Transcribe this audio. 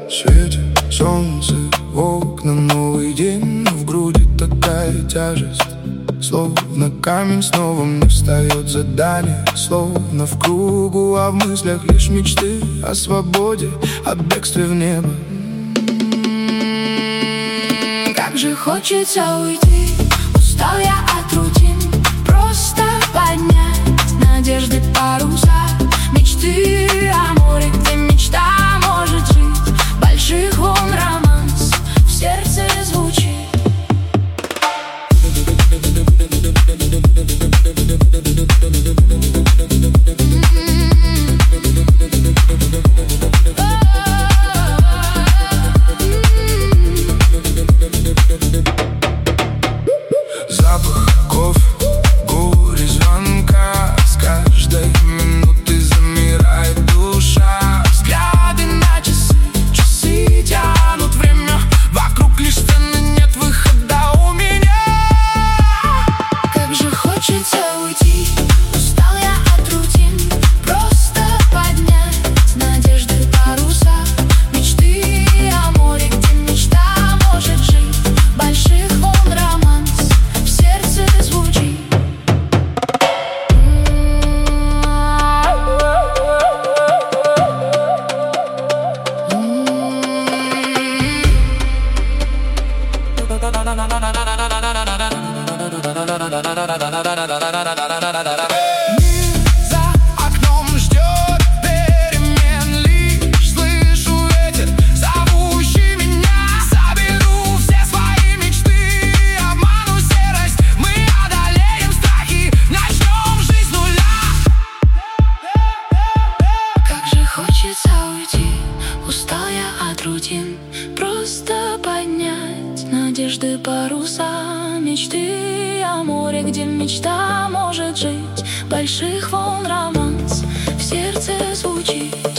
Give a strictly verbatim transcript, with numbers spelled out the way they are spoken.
Светит солнце в окна, новый день, но в груди такая тяжесть. Словно камень снова мне встает задание. Словно в кругу, а в мыслях лишь мечты о свободе, о бегстве в небо. Как же хочется уйти, устал я от рутин. Просто поднять надежды паруса, мечты о море, где мечта может жить. Больших волн романс в сердце звучит. Запах кофе, горе звонка. С каждой минуты замирает душа. Взгляды на часы, часы тянут время. Вокруг лишь стены, нет выхода у меня. Как же хочется уйти, устал я от рутин. Просто поднять надежды паруса, мечты о море, где мечта может жить. Больших волн романс в сердце звучит. Мир за окном ждет перемен, лишь слышу ветер, зовущий меня. Соберу все свои мечты, обману серость. Мы одолеем страхи, начнем жизнь с нуля. Как же хочется уйти, устал я от рутин. Просто поднять надежды паруса, мечты о море, где мечта может жить. Больших волн романс в сердце звучит.